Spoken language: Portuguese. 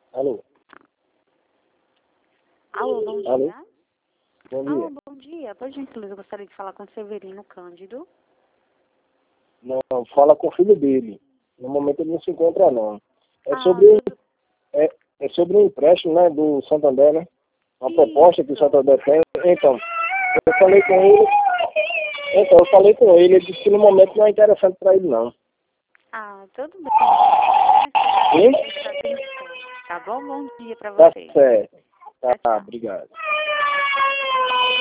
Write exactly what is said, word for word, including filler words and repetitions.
Alô? Alô, bom dia. Alô? Bom dia. Alô, bom dia. Por gentileza, eu gostaria de falar com o Severino Cândido. Não, fala com o filho dele. No momento ele não se encontra, não. É Ah, sobre, tudo... é, é sobre um empréstimo, né, do Santander, né? Uma Isso. proposta que o Santander fez. Então, eu falei com ele. Então, eu falei com ele. Ele disse que no momento não é interessante para ele, não. Ah, tudo bem. Sim? Presta atenção. Tá bom? Bom dia pra Tá você. certo. Tá, Tchau, tchau. obrigado.